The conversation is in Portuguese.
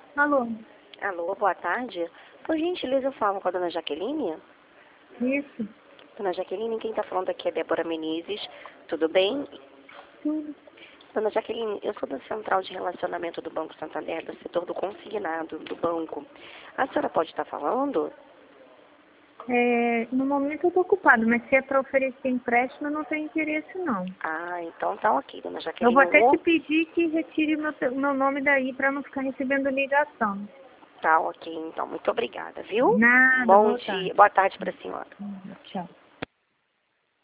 Alô? Alô, boa tarde. Por gentileza, eu falo com a dona Jaqueline? Isso? Dona Jaqueline, quem está falando aqui é Débora Menezes. Tudo bem? Tudo. Dona Jaqueline, eu sou da Central de Relacionamento do Banco Santander, do setor do consignado do banco. A senhora pode estar falando? No momento eu estou ocupada, mas se é para oferecer empréstimo, eu não tenho interesse, não. Ah, então tá ok, dona Eu Jaqueline. vou até te pedir que retire meu nome daí para não ficar recebendo ligação. Tá ok, então. Muito obrigada, viu? Nada, Bom boa dia. tarde. Boa tarde para a senhora. Tchau.